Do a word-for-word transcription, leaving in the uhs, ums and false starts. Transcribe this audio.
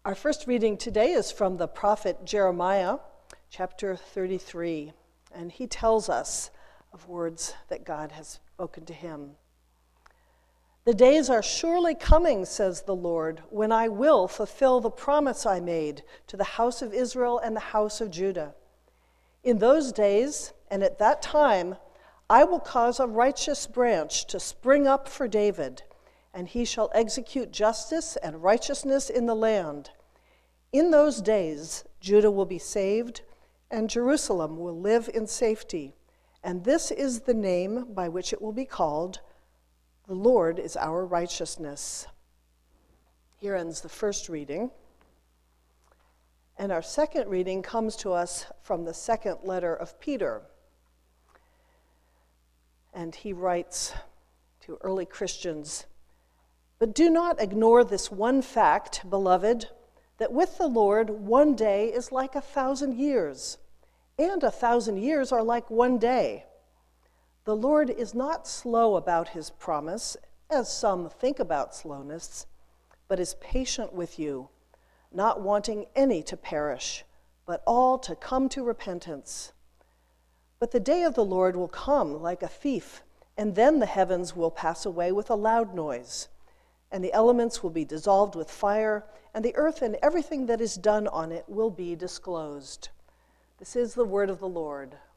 Our first reading today is from the prophet Jeremiah, chapter thirty-three, and he tells us of words that God has spoken to him. The days are surely coming, says the Lord, when I will fulfill the promise I made to the house of Israel and the house of Judah. In those days and at that time, I will cause a righteous branch to spring up for David, and he shall execute justice and righteousness in the land. In those days, Judah will be saved, and Jerusalem will live in safety. And this is the name by which it will be called: the Lord is our righteousness. Here ends the first reading. And our second reading comes to us from the second letter of Peter. And he writes to early Christians, "But do not ignore this one fact, beloved, that with the Lord one day is like a thousand years, and a thousand years are like one day. The Lord is not slow about his promise, as some think about slowness, but is patient with you, not wanting any to perish, but all to come to repentance. But the day of the Lord will come like a thief, and then the heavens will pass away with a loud noise, and the elements will be dissolved with fire, and the earth and everything that is done on it will be disclosed." This is the word of the Lord.